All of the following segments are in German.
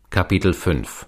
Kapitel 5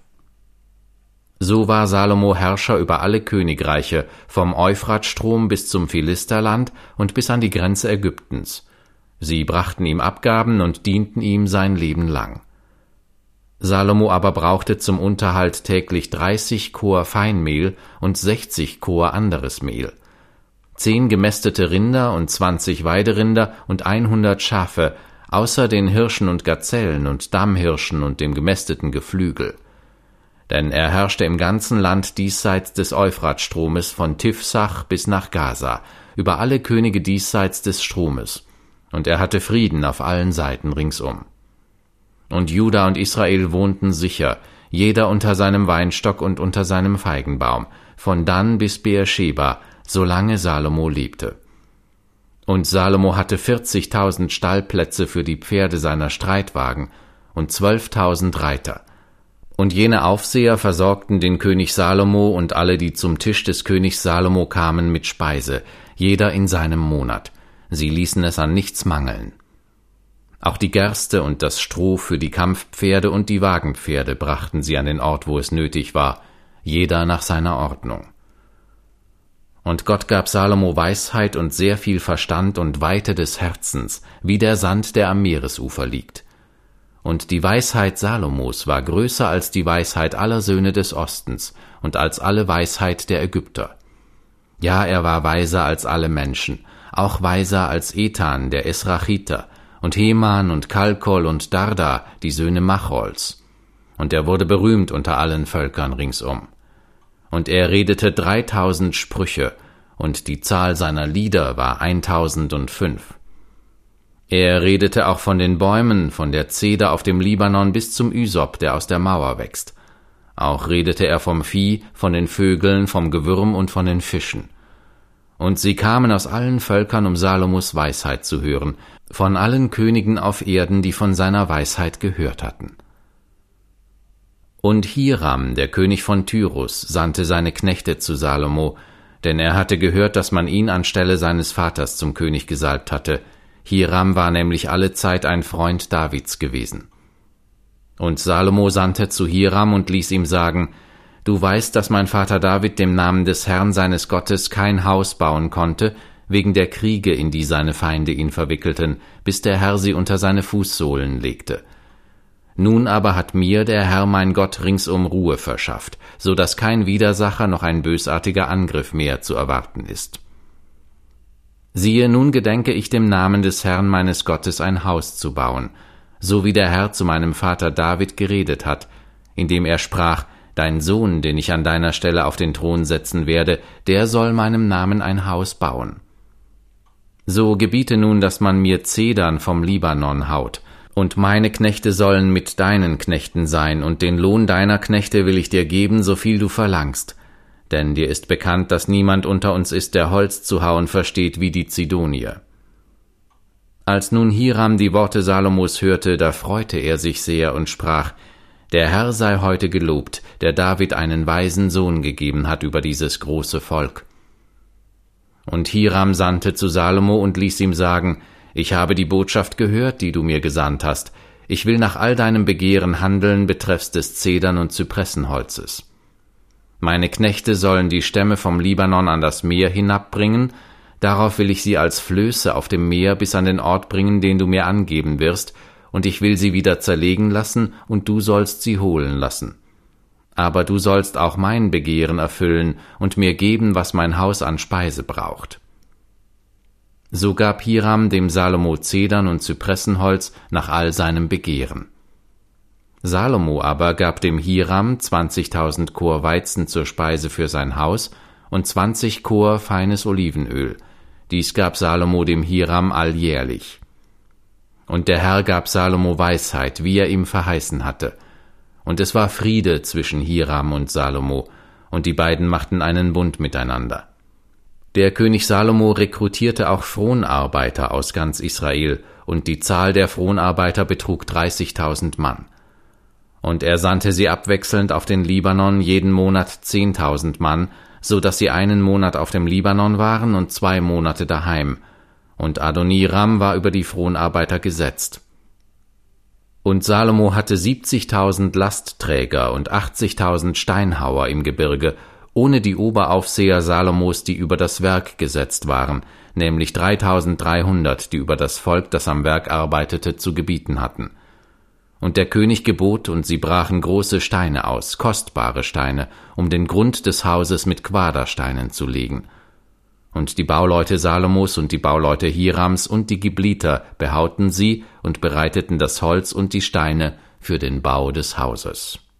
So war Salomo Herrscher über alle Königreiche, vom Euphratstrom bis zum Philisterland und bis an die Grenze Ägyptens. Sie brachten ihm Abgaben und dienten ihm sein Leben lang. Salomo aber brauchte zum Unterhalt täglich 30 Kor Feinmehl und 60 Kor anderes Mehl, 10 gemästete Rinder und 20 Weiderinder und 100 Schafe, außer den Hirschen und Gazellen und Dammhirschen und dem gemästeten Geflügel. Denn er herrschte im ganzen Land diesseits des Euphratstromes von Tifsach bis nach Gaza, über alle Könige diesseits des Stromes, und er hatte Frieden auf allen Seiten ringsum. Und Juda und Israel wohnten sicher, jeder unter seinem Weinstock und unter seinem Feigenbaum, von Dan bis Beersheba, solange Salomo lebte. Und Salomo hatte 40.000 Stallplätze für die Pferde seiner Streitwagen und 12.000 Reiter. Und jene Aufseher versorgten den König Salomo und alle, die zum Tisch des Königs Salomo kamen, mit Speise, jeder in seinem Monat. Sie ließen es an nichts mangeln. Auch die Gerste und das Stroh für die Kampfpferde und die Wagenpferde brachten sie an den Ort, wo es nötig war, jeder nach seiner Ordnung. Und Gott gab Salomo Weisheit und sehr viel Verstand und Weite des Herzens, wie der Sand, der am Meeresufer liegt. Und die Weisheit Salomos war größer als die Weisheit aller Söhne des Ostens und als alle Weisheit der Ägypter. Ja, er war weiser als alle Menschen, auch weiser als Ethan, der Esrachiter, und Heman und Kalkol und Darda, die Söhne Machols. Und er wurde berühmt unter allen Völkern ringsum. Und er redete 3000 Sprüche, und die Zahl seiner Lieder war 1005. Er redete auch von den Bäumen, von der Zeder auf dem Libanon bis zum Ysop, der aus der Mauer wächst. Auch redete er vom Vieh, von den Vögeln, vom Gewürm und von den Fischen. Und sie kamen aus allen Völkern, um Salomos Weisheit zu hören, von allen Königen auf Erden, die von seiner Weisheit gehört hatten. Und Hiram, der König von Tyrus, sandte seine Knechte zu Salomo, denn er hatte gehört, dass man ihn anstelle seines Vaters zum König gesalbt hatte. Hiram war nämlich allezeit ein Freund Davids gewesen. Und Salomo sandte zu Hiram und ließ ihm sagen: Du weißt, dass mein Vater David dem Namen des Herrn seines Gottes kein Haus bauen konnte, wegen der Kriege, in die seine Feinde ihn verwickelten, bis der Herr sie unter seine Fußsohlen legte. Nun aber hat mir der Herr mein Gott ringsum Ruhe verschafft, so dass kein Widersacher noch ein bösartiger Angriff mehr zu erwarten ist. Siehe, nun gedenke ich dem Namen des Herrn meines Gottes ein Haus zu bauen, so wie der Herr zu meinem Vater David geredet hat, indem er sprach: Dein Sohn, den ich an deiner Stelle auf den Thron setzen werde, der soll meinem Namen ein Haus bauen. So gebiete nun, dass man mir Zedern vom Libanon haut, und meine Knechte sollen mit deinen Knechten sein, und den Lohn deiner Knechte will ich dir geben, so viel du verlangst. Denn dir ist bekannt, dass niemand unter uns ist, der Holz zu hauen versteht wie die Zidonier. Als nun Hiram die Worte Salomos hörte, da freute er sich sehr und sprach: Der Herr sei heute gelobt, der David einen weisen Sohn gegeben hat über dieses große Volk. Und Hiram sandte zu Salomo und ließ ihm sagen: Ich habe die Botschaft gehört, die du mir gesandt hast. Ich will nach all deinem Begehren handeln betreffs des Zedern- und Zypressenholzes. Meine Knechte sollen die Stämme vom Libanon an das Meer hinabbringen, darauf will ich sie als Flöße auf dem Meer bis an den Ort bringen, den du mir angeben wirst, und ich will sie wieder zerlegen lassen, und du sollst sie holen lassen. Aber du sollst auch mein Begehren erfüllen und mir geben, was mein Haus an Speise braucht. So gab Hiram dem Salomo Zedern und Zypressenholz nach all seinem Begehren. Salomo aber gab dem Hiram 20.000 Kor Weizen zur Speise für sein Haus und 20 Kor feines Olivenöl. Dies gab Salomo dem Hiram alljährlich. Und der Herr gab Salomo Weisheit, wie er ihm verheißen hatte. Und es war Friede zwischen Hiram und Salomo, und die beiden machten einen Bund miteinander. Der König Salomo rekrutierte auch Fronarbeiter aus ganz Israel, und die Zahl der Fronarbeiter betrug 30.000 Mann. Und er sandte sie abwechselnd auf den Libanon, jeden Monat 10.000 Mann, so dass sie einen Monat auf dem Libanon waren und 2 Monate daheim. Und Adoniram war über die Fronarbeiter gesetzt. Und Salomo hatte 70.000 Lastträger und 80.000 Steinhauer im Gebirge, ohne die Oberaufseher Salomos, die über das Werk gesetzt waren, nämlich 3.300, die über das Volk, das am Werk arbeitete, zu gebieten hatten. Und der König gebot, und sie brachen große Steine aus, kostbare Steine, um den Grund des Hauses mit Quadersteinen zu legen. Und die Bauleute Salomos und die Bauleute Hirams und die Gibliter behauten sie und bereiteten das Holz und die Steine für den Bau des Hauses.